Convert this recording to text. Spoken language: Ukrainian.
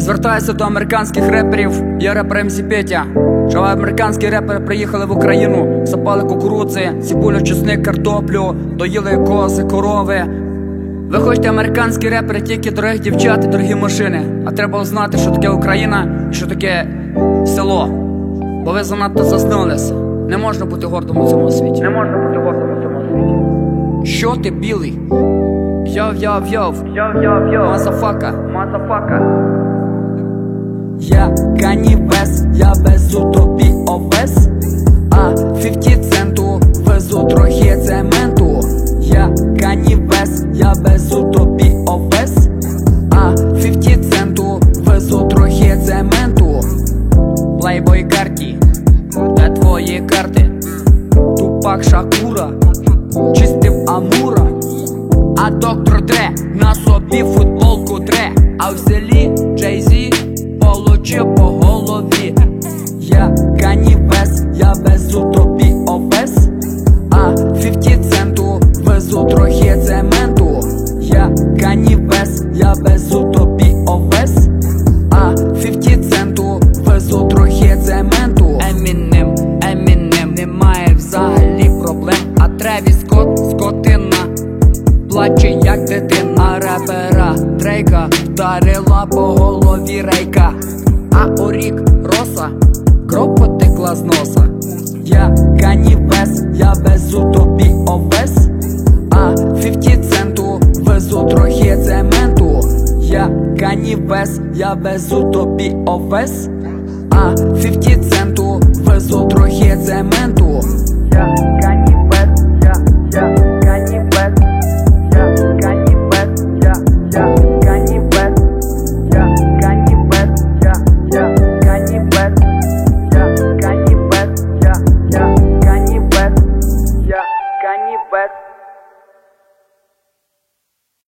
Звертаюся до американських реперів. Я репер МС Петя. Що американські репери приїхали в Україну, сапали кукурудзи, цибулю, чесник, картоплю, доїли кози, корови. Ви хочете американські репери, тільки дорогих дівчат і дорогі машини. А треба знати, що таке Україна і що таке село. Бо ви занадто заснулися. Не можна бути гордим у цьому світі. Не можна бути гордим у цьому світі. Що ти білий? Йов-йов-йов. Йов-йов-йов. Мазафака. Мазафака. Я Кані Вест, я везу тобі овес, а 50 центу везу трохи цементу. Я Кані Вест, я везу тобі овес, а 50 центу везу трохи цементу. Плейбой карті, де твої карти? Тупак Шакура, чистив Амура, а доктор Дре на собі футболку дре, а в селі Джей-Зі получив по голові. Я Кані Вест, я везу тобі овес, а 50 центу везу трохи цементу. Я Кані Вест, я везу тобі овес, а 50 центу везу трохи цементу. Емінем, немає взагалі проблем, а Тревіс Скотт скотина, плаче як дитина. Репера Дрейка вдарила по голові рейка, а у рік Роса кров потекла з носа. Я Кані Вест, я везу тобі овес, а 50 центу везу трохи цементу. Я Кані Вест, я везу тобі овес, а 50 центу везу трохи цементу. Я Кані Вест, я Кані Вест, я Кані Вест, я Кані Вест, я Кані Вест, я Кані Вест, я Кані Вест, я Кані Вест, я Кані Вест.